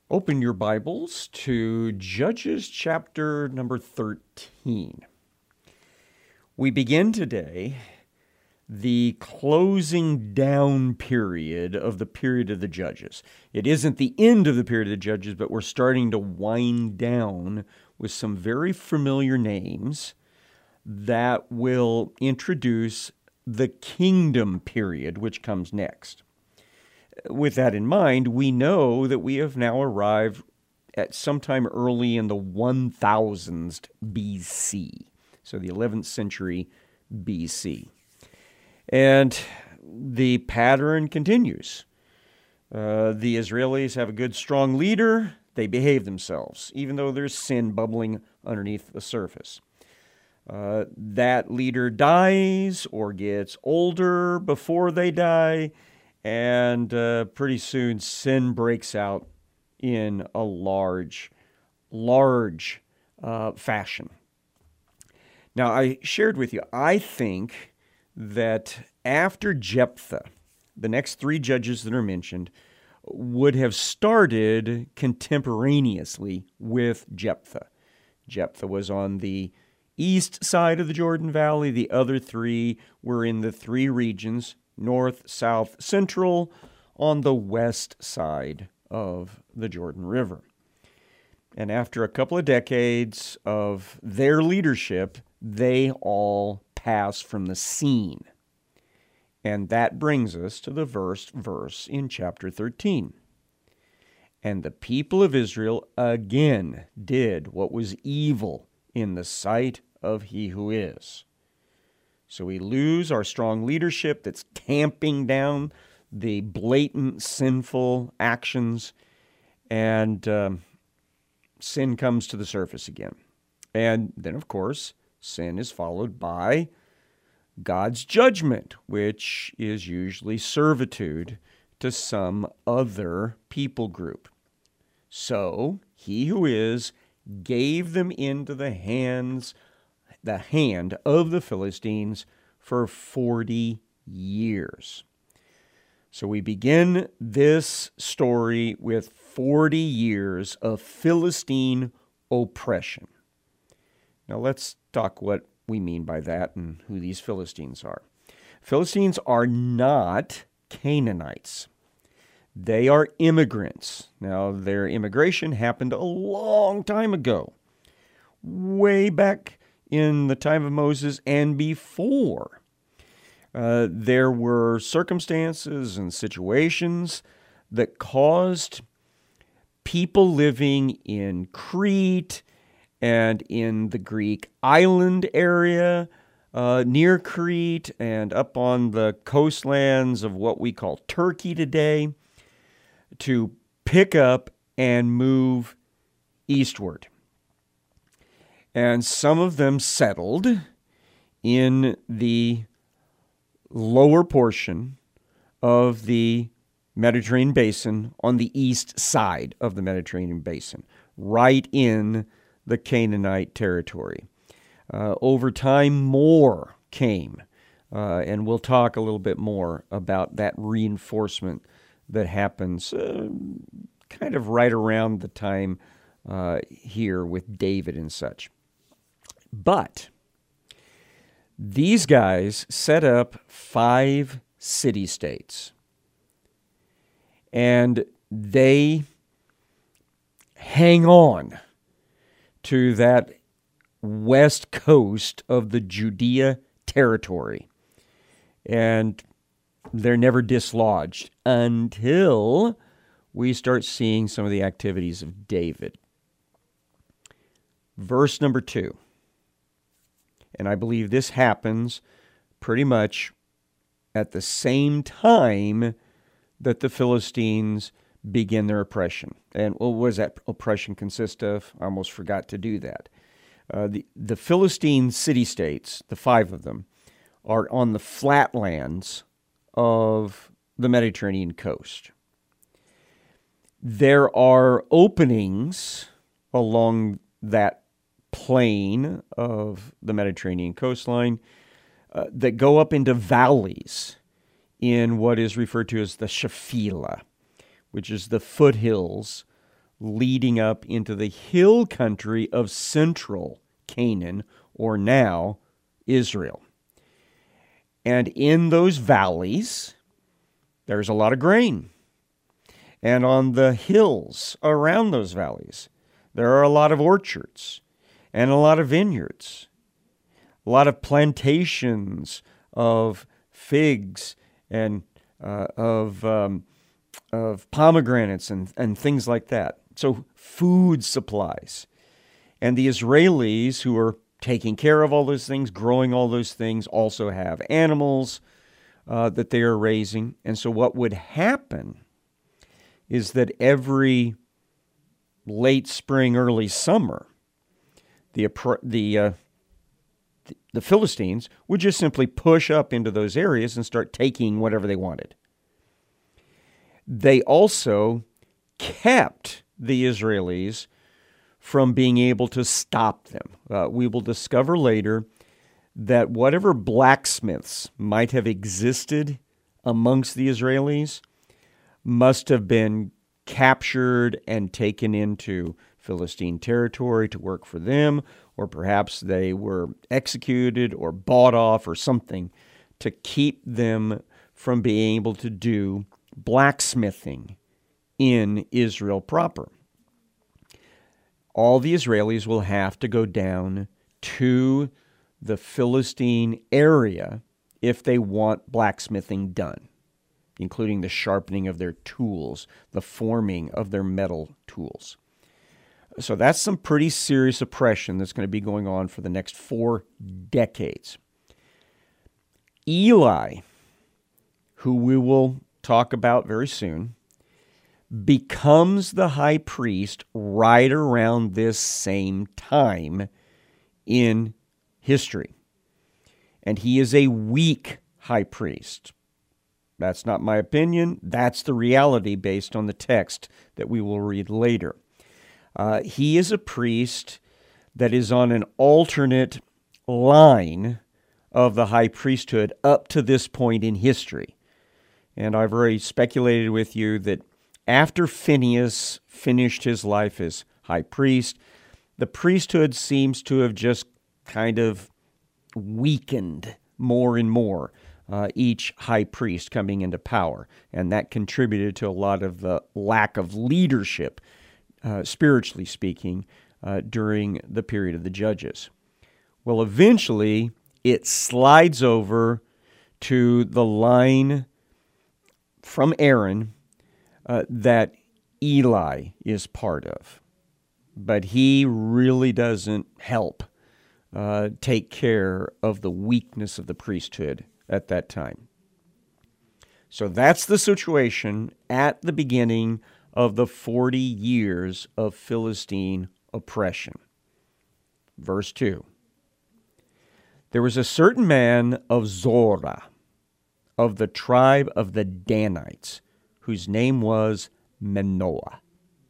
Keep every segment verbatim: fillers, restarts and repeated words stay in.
Open your Bibles to Judges chapter number thirteen. We begin today the closing down period of the period of the Judges. It isn't the end of the period of the Judges, but we're starting to wind down with some very familiar names that will introduce the kingdom period, which comes next. With that in mind, we know that we have now arrived at sometime early in the one thousands B C, so the eleventh century B C. And the pattern continues. Uh, the Israelis have a good, strong leader. They behave themselves, even though there's sin bubbling underneath the surface. Uh, that leader dies or gets older before they die, and uh, pretty soon sin breaks out in a large, large uh, fashion. Now, I shared with you, I think that after Jephthah, the next three judges that are mentioned would have started contemporaneously with Jephthah. Jephthah was on the east side of the Jordan Valley. The other three were in the three regions, north, south, central, on the west side of the Jordan River. And after a couple of decades of their leadership, they all pass from the scene. And that brings us to the first verse in chapter thirteen. And the people of Israel again did what was evil in the sight of He who is. So we lose our strong leadership that's tamping down the blatant sinful actions, and um, sin comes to the surface again. And then, of course, sin is followed by God's judgment, which is usually servitude to some other people group. So He who is gave them into the hands the hand of the Philistines for forty years. So we begin this story with forty years of Philistine oppression. Now let's talk what we mean by that and who these Philistines are. Philistines are not Canaanites. They are immigrants. Now, their immigration happened a long time ago, way back in the time of Moses and before. Uh, there were circumstances and situations that caused people living in Crete and in the Greek island area uh, near Crete and up on the coastlands of what we call Turkey today to pick up and move eastward. And some of them settled in the lower portion of the Mediterranean basin on the east side of the Mediterranean basin, right in the Canaanite territory. Uh, over time, more came, uh, and we'll talk a little bit more about that reinforcement that happens uh, kind of right around the time uh, here with David and such. But these guys set up five city-states, and they hang on to that west coast of the Judea territory, and they're never dislodged until we start seeing some of the activities of David. Verse number two. And I believe this happens pretty much at the same time that the Philistines begin their oppression. And what does that oppression consist of? I almost forgot to do that. Uh, the, the Philistine city-states, the five of them, are on the flatlands of the Mediterranean coast. There are openings along that plain of the Mediterranean coastline uh, that go up into valleys in what is referred to as the Shephelah, which is the foothills leading up into the hill country of central Canaan, or now Israel. And in those valleys, there's a lot of grain. And on the hills around those valleys, there are a lot of orchards and a lot of vineyards, a lot of plantations of figs and uh, of um, of pomegranates and, and things like that. So food supplies. And the Israelis who are taking care of all those things, growing all those things, also have animals uh, that they are raising. And so what would happen is that every late spring, early summer, the the uh, the Philistines would just simply push up into those areas and start taking whatever they wanted. They also kept the Israelis from being able to stop them. Uh, we will discover later that whatever blacksmiths might have existed amongst the Israelis must have been captured and taken into Philistine territory to work for them, or perhaps they were executed or bought off or something to keep them from being able to do blacksmithing in Israel proper. All the Israelis will have to go down to the Philistine area if they want blacksmithing done, including the sharpening of their tools, the forming of their metal tools. So that's some pretty serious oppression that's going to be going on for the next four decades. Eli, who we will talk about very soon, becomes the high priest right around this same time in history. And he is a weak high priest. That's not my opinion. That's the reality based on the text that we will read later. Uh, he is a priest that is on an alternate line of the high priesthood up to this point in history. And I've already speculated with you that after Phinehas finished his life as high priest, the priesthood seems to have just kind of weakened more and more, uh, each high priest coming into power. And that contributed to a lot of the lack of leadership, uh, spiritually speaking, uh, during the period of the Judges. Well, eventually, it slides over to the line from Aaron uh, that Eli is part of. But he really doesn't help uh, take care of the weakness of the priesthood at that time. So that's the situation at the beginning of the forty years of Philistine oppression. Verse two. There was a certain man of Zorah, of the tribe of the Danites, whose name was Manoah.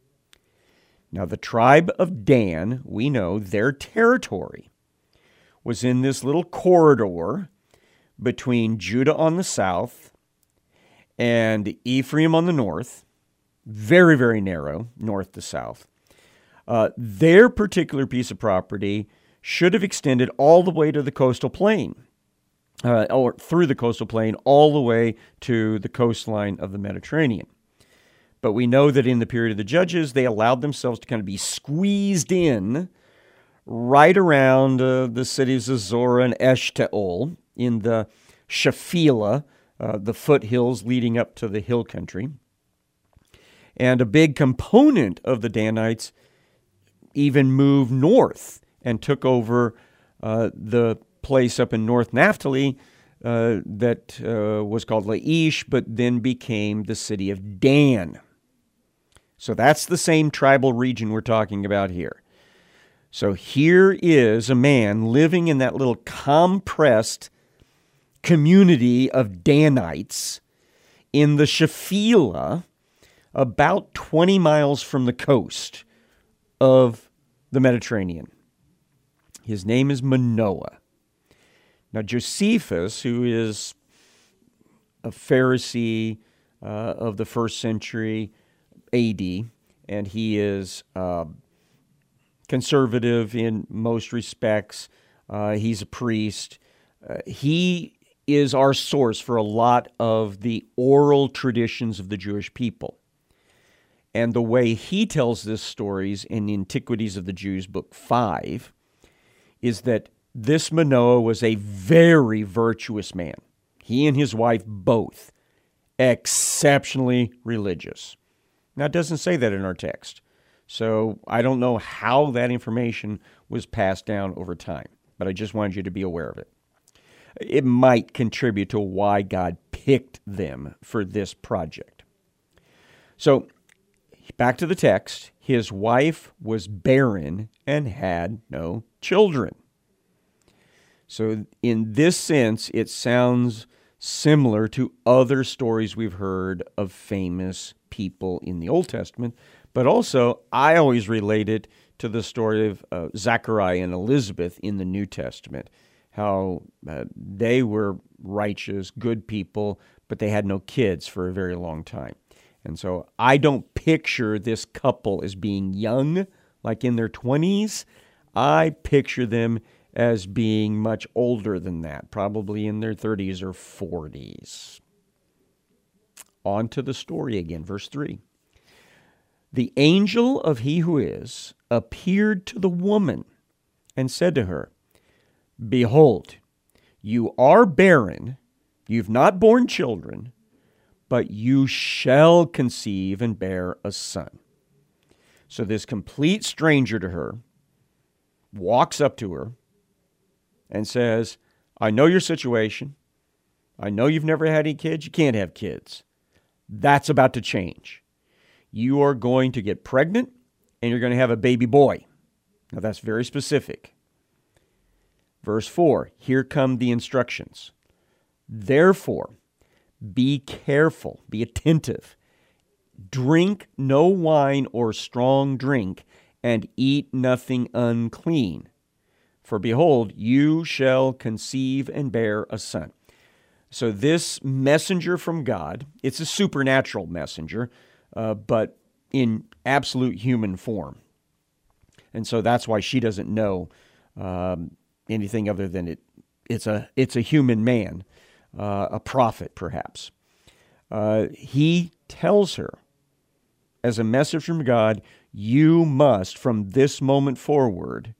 Now, the tribe of Dan, we know their territory was in this little corridor between Judah on the south and Ephraim on the north, very, very narrow, north to south. Uh, their particular piece of property should have extended all the way to the coastal plain, uh, or through the coastal plain, all the way to the coastline of the Mediterranean. But we know that in the period of the Judges, they allowed themselves to kind of be squeezed in right around uh, the cities of Zorah and Eshtaol in the Shephelah, uh, the foothills leading up to the hill country. And a big component of the Danites even moved north and took over uh, the place up in North Naphtali uh, that uh, was called Laish, but then became the city of Dan. So that's the same tribal region we're talking about here. So here is a man living in that little compressed community of Danites in the Shephelah, about twenty miles from the coast of the Mediterranean. His name is Manoah. Now, Josephus, who is a Pharisee uh, of the first century A D, and he is uh, conservative in most respects. Uh, he's a priest. Uh, he is our source for a lot of the oral traditions of the Jewish people. And the way he tells this stories in Antiquities of the Jews, book five, is that this Manoah was a very virtuous man. He and his wife both exceptionally religious. Now, it doesn't say that in our text, so I don't know how that information was passed down over time, but I just wanted you to be aware of it. It might contribute to why God picked them for this project. So, back to the text. His wife was barren and had no children. So, in this sense, it sounds similar to other stories we've heard of famous people in the Old Testament, but also I always relate it to the story of uh, Zechariah and Elizabeth in the New Testament, how uh, they were righteous, good people, but they had no kids for a very long time. And so I don't picture this couple as being young, like in their twenties. I picture them as being much older than that, probably in their thirties or forties. On to the story again, verse three. The angel of he who is appeared to the woman and said to her, Behold, you are barren, you've not borne children, but you shall conceive and bear a son. So this complete stranger to her walks up to her and says, I know your situation. I know you've never had any kids. You can't have kids. That's about to change. You are going to get pregnant and you're going to have a baby boy. Now that's very specific. Verse four, here come the instructions. Therefore, be careful, be attentive. Drink no wine or strong drink, and eat nothing unclean. For behold, you shall conceive and bear a son. So this messenger from God, it's a supernatural messenger, uh, but in absolute human form. And so that's why she doesn't know um, anything other than it. It's a it's a human man, uh, a prophet perhaps. Uh, he tells her, as a message from God, you must, from this moment forward,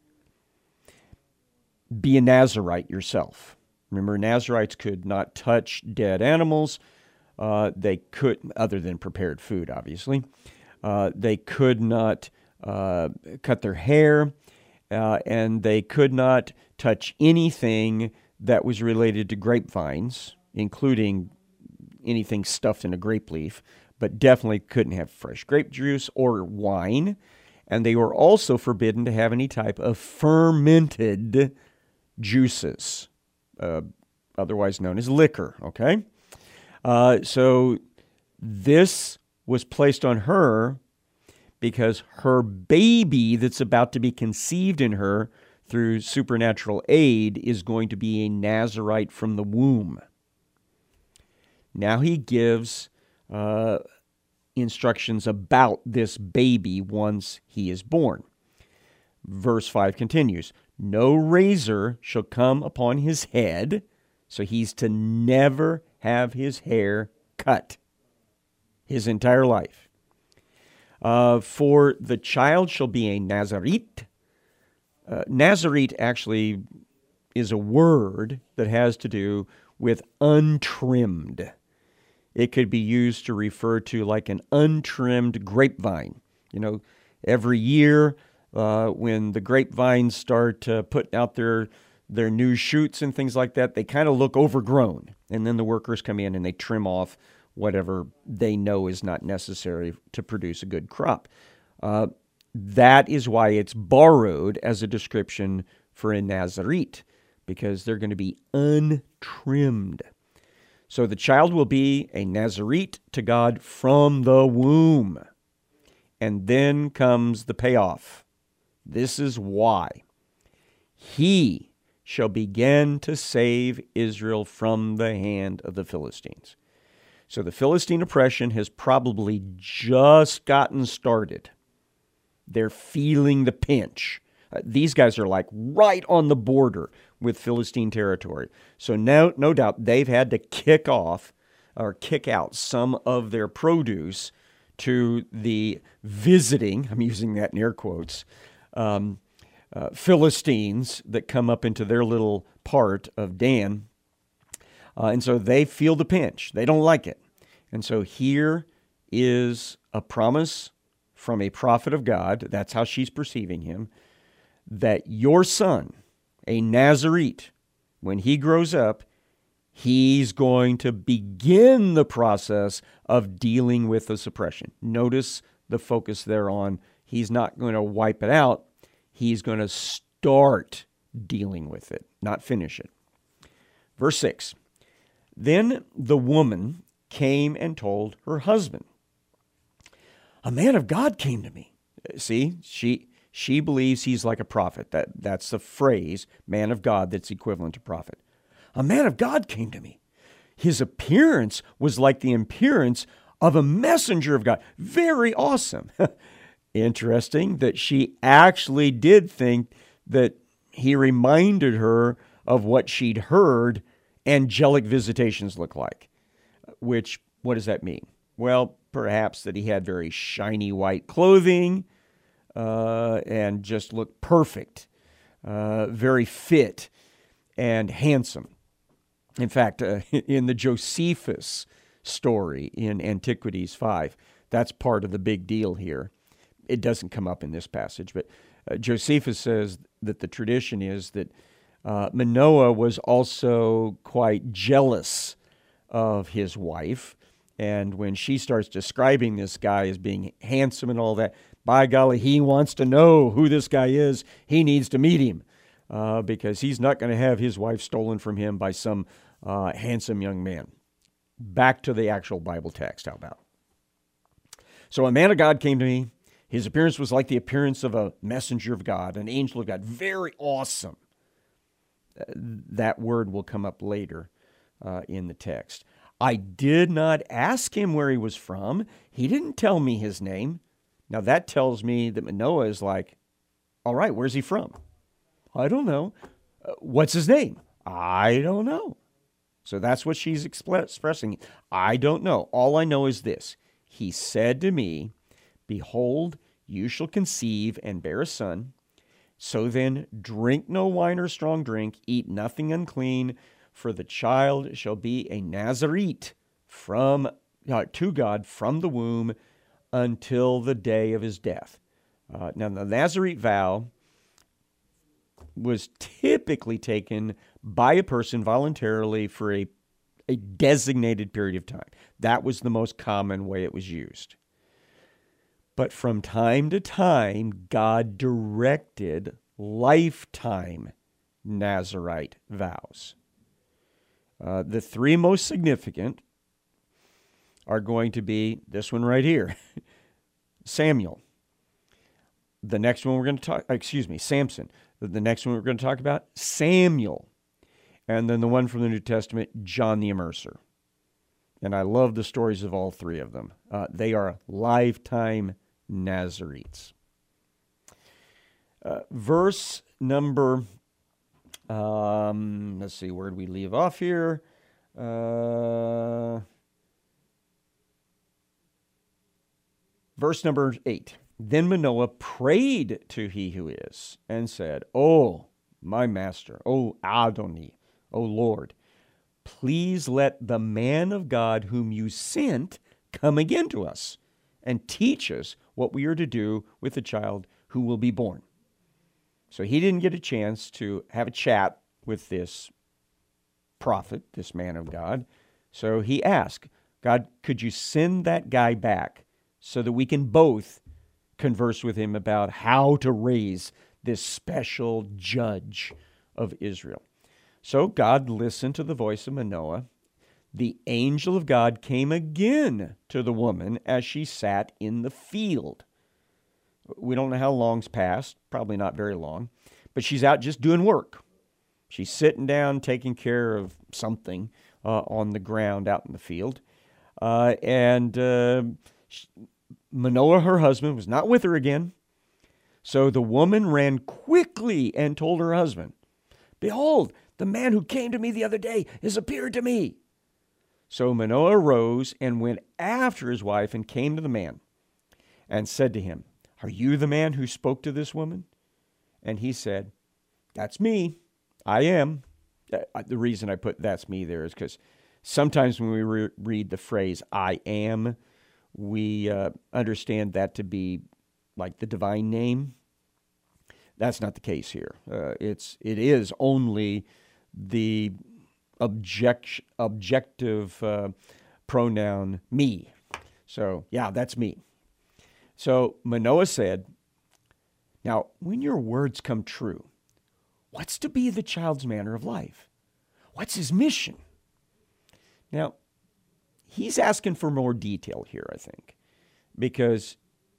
be a Nazirite yourself. Remember, Nazirites could not touch dead animals. Uh, they could, other than prepared food, obviously. Uh, they could not uh, cut their hair, uh, and they could not touch anything that was related to grapevines, including anything stuffed in a grape leaf, but definitely couldn't have fresh grape juice or wine. And they were also forbidden to have any type of fermented juices, uh, otherwise known as liquor, okay? Uh, so this was placed on her because her baby that's about to be conceived in her through supernatural aid is going to be a Nazirite from the womb. Now he gives uh, instructions about this baby once he is born. Verse five continues, no razor shall come upon his head, so he's to never have his hair cut his entire life. Uh, for the child shall be a Nazarite. Uh, Nazarite actually is a word that has to do with untrimmed. It could be used to refer to like an untrimmed grapevine. You know, every year uh, when the grapevines start uh, putting out their their new shoots and things like that, they kind of look overgrown. And then the workers come in and they trim off whatever they know is not necessary to produce a good crop. Uh, that is why it's borrowed as a description for a Nazarite, because they're going to be untrimmed. So the child will be a Nazarite to God from the womb. And then comes the payoff. This is why. He shall begin to save Israel from the hand of the Philistines. So the Philistine oppression has probably just gotten started. They're feeling the pinch. Uh, these guys are like right on the border with Philistine territory. So no, no doubt they've had to kick off or kick out some of their produce to the visiting, I'm using that in air quotes, um, uh, Philistines that come up into their little part of Dan. Uh, and so they feel the pinch. They don't like it. And so here is a promise from a prophet of God, that's how she's perceiving him, that your son, a Nazarite, when he grows up, he's going to begin the process of dealing with the suppression. Notice the focus there on he's not going to wipe it out. He's going to start dealing with it, not finish it. Verse six, then the woman came and told her husband, a man of God came to me. See, she she believes he's like a prophet. That, that's the phrase, man of God, that's equivalent to prophet. A man of God came to me. His appearance was like the appearance of a messenger of God. Very awesome. Interesting that she actually did think that he reminded her of what she'd heard angelic visitations look like. Which, what does that mean? Well, perhaps that he had very shiny white clothing uh, and just looked perfect, uh, very fit and handsome. In fact, uh, in the Josephus story in Antiquities five, that's part of the big deal here. It doesn't come up in this passage, but uh, Josephus says that the tradition is that uh, Manoah was also quite jealous of his wife. And when she starts describing this guy as being handsome and all that, by golly, he wants to know who this guy is. He needs to meet him uh, because he's not going to have his wife stolen from him by some uh, handsome young man. Back to the actual Bible text, how about? So a man of God came to me. His appearance was like the appearance of a messenger of God, an angel of God. Very awesome. Uh, that word will come up later uh, in the text. I did not ask him where he was from. He didn't tell me his name. Now that tells me that Manoah is like, all right, where's he from? I don't know. Uh, what's his name? I don't know. So that's what she's expressing. I don't know. All I know is this. He said to me, behold, you shall conceive and bear a son. So then drink no wine or strong drink, eat nothing unclean, for the child shall be a Nazarite from uh, to God from the womb until the day of his death. Uh, now, the Nazarite vow was typically taken by a person voluntarily for a, a designated period of time. That was the most common way it was used. But from time to time, God directed lifetime Nazarite vows. Uh, the three most significant are going to be this one right here, Samuel. The next one we're going to talk, excuse me, Samson. The next one we're going to talk about, Samuel. And then the one from the New Testament, John the Immerser. And I love the stories of all three of them. Uh, they are lifetime Nazarites. Uh, verse number, um, let's see, where did we leave off here? Uh, verse number eight. Then Manoah prayed to he who is and said, "Oh, my master, oh Adoni, oh Lord, please let the man of God whom you sent come again to us and teach us what we are to do with the child who will be born." So he didn't get a chance to have a chat with this prophet, this man of God. So he asked, God, could you send that guy back so that we can both converse with him about how to raise this special judge of Israel? So God listened to the voice of Manoah. The angel of God came again to the woman as she sat in the field. We don't know how long's passed, probably not very long, but she's out just doing work. She's sitting down, taking care of something uh, on the ground out in the field. Uh, and uh, she, Manoah, her husband, was not with her again. So the woman ran quickly and told her husband, "Behold, the man who came to me the other day has appeared to me." So Manoah arose and went after his wife and came to the man and said to him, "Are you the man who spoke to this woman?" And he said, "That's me. I am." Uh, The reason I put "that's me" there is because sometimes when we re- read the phrase "I am," we uh, understand that to be like the divine name. That's not the case here. Uh, it's it is only the object objective uh, pronoun "me." So yeah, that's me. So Manoah said, "Now, when your words come true, what's to be the child's manner of life? What's his mission?" Now, he's asking for more detail here, I think, because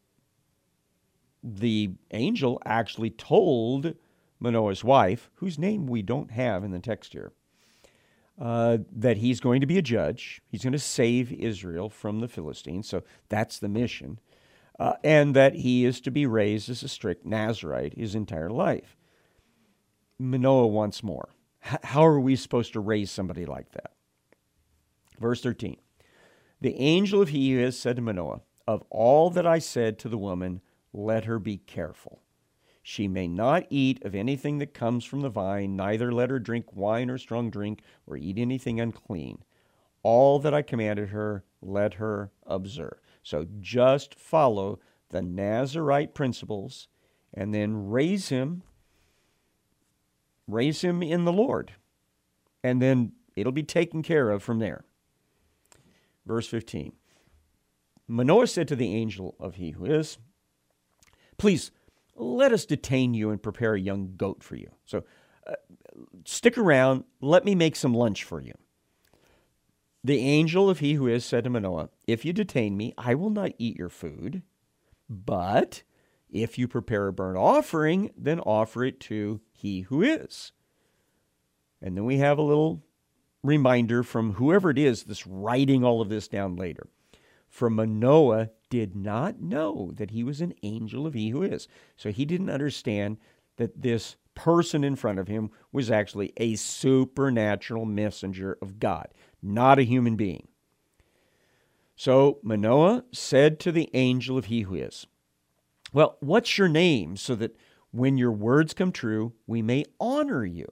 the angel actually told Manoah's wife, whose name we don't have in the text here, uh, that he's going to be a judge. He's going to save Israel from the Philistines. So that's the mission. Uh, and that he is to be raised as a strict Nazirite his entire life. Manoah wants more. H- how are we supposed to raise somebody like that? Verse thirteen. The angel of he who is said to Manoah, "Of all that I said to the woman, let her be careful. She may not eat of anything that comes from the vine, neither let her drink wine or strong drink, or eat anything unclean. All that I commanded her, let her observe." So just follow the Nazirite principles and then raise him, raise him in the Lord. And then it'll be taken care of from there. Verse fifteen. Manoah said to the angel of he who is, "Please, let us detain you and prepare a young goat for you. So uh, stick around. Let me make some lunch for you." The angel of he who is said to Manoah, "If you detain me, I will not eat your food. But if you prepare a burnt offering, then offer it to he who is." And then we have a little reminder from whoever it is that's writing all of this down later. For Manoah did not know that he was an angel of he who is. So he didn't understand that this person in front of him was actually a supernatural messenger of God, not a human being. So Manoah said to the angel of he who is, "Well, what's your name, so that when your words come true, we may honor you?"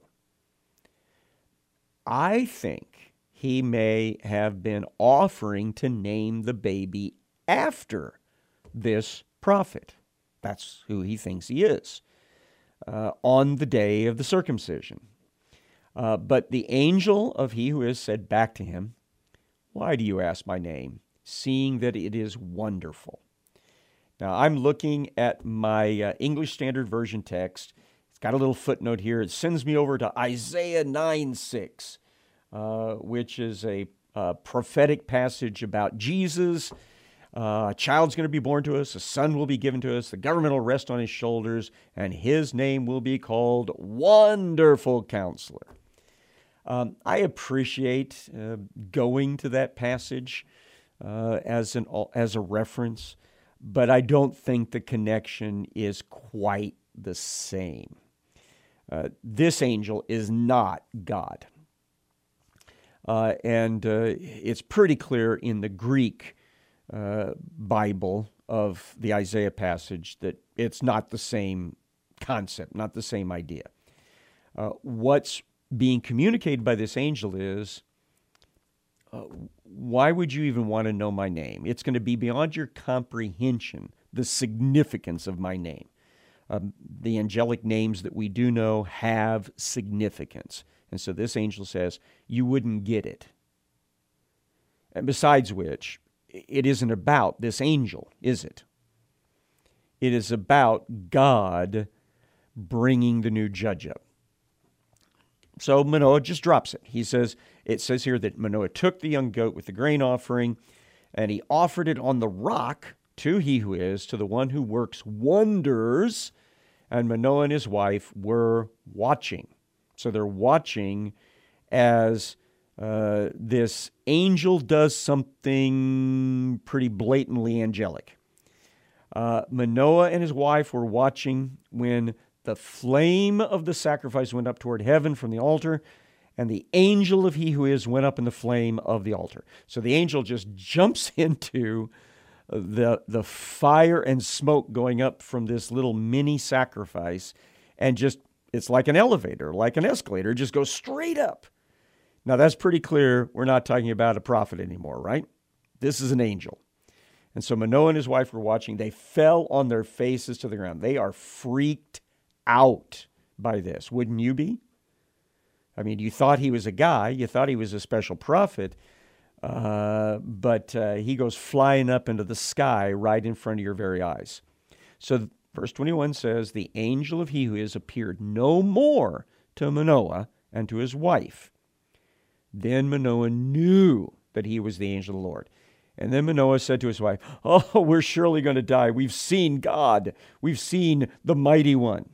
I think he may have been offering to name the baby after this prophet. That's who he thinks he is, uh, on the day of the circumcision. Uh, but the angel of he who is said back to him, "Why do you ask my name, seeing that it is wonderful?" Now, I'm looking at my uh, English Standard Version text. It's got a little footnote here. It sends me over to Isaiah nine six, uh, which is a, a prophetic passage about Jesus. Uh, a child's going to be born to us, a son will be given to us, the government will rest on his shoulders, and his name will be called Wonderful Counselor. Um, I appreciate uh, going to that passage uh, as an as a reference, but I don't think the connection is quite the same. Uh, this angel is not God. Uh, and uh, it's pretty clear in the Greek uh, Bible of the Isaiah passage that it's not the same concept, not the same idea. Uh, what's being communicated by this angel is, uh, why would you even want to know my name? It's going to be beyond your comprehension, the significance of my name. Um, the angelic names that we do know have significance. And so this angel says, you wouldn't get it. And besides which, it isn't about this angel, is it? It is about God bringing the new judge up. So Manoah just drops it. He says, it says here that Manoah took the young goat with the grain offering, and he offered it on the rock to he who is, to the one who works wonders. And Manoah and his wife were watching. So they're watching as uh, this angel does something pretty blatantly angelic. Uh, Manoah and his wife were watching when the flame of the sacrifice went up toward heaven from the altar, and the angel of he who is went up in the flame of the altar. So the angel just jumps into the, the fire and smoke going up from this little mini sacrifice, and just, it's like an elevator, like an escalator, just goes straight up. Now that's pretty clear. We're not talking about a prophet anymore, right? This is an angel. And so Manoah and his wife were watching. They fell on their faces to the ground. They are freaked out by this. Wouldn't you be? I mean, you thought he was a guy. You thought he was a special prophet. Uh, but uh, he goes flying up into the sky right in front of your very eyes. So verse twenty-one says, the angel of he who is appeared no more to Manoah and to his wife. Then Manoah knew that he was the angel of the Lord. And then Manoah said to his wife, oh, we're surely going to die. We've seen God. We've seen the Mighty One.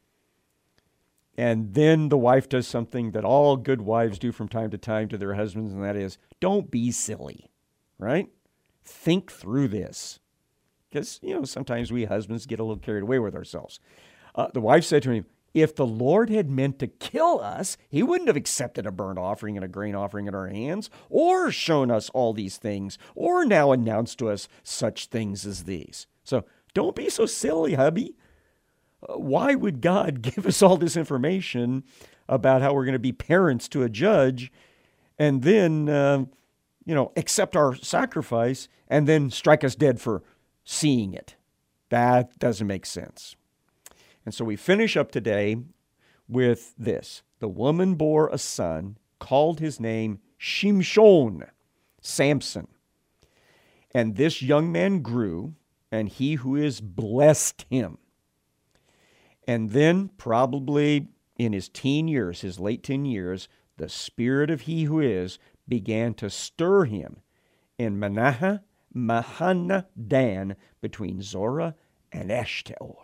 And then the wife does something that all good wives do from time to time to their husbands, and that is, don't be silly, right? Think through this. Because, you know, sometimes we husbands get a little carried away with ourselves. Uh, the wife said to him, if the Lord had meant to kill us, he wouldn't have accepted a burnt offering and a grain offering in our hands, or shown us all these things, or now announced to us such things as these. So don't be so silly, hubby. Uh, why would God give us all this information about how we're going to be parents to a judge, and then, uh, you know, accept our sacrifice, and then strike us dead for seeing it? That doesn't make sense. And so we finish up today with this. The woman bore a son, called his name Shimshon, Samson. And this young man grew, and he who is blessed him. And then probably in his teen years, his late teen years, the spirit of he who is began to stir him in Manahath, Mahanadan, between Zorah and Eshtaol.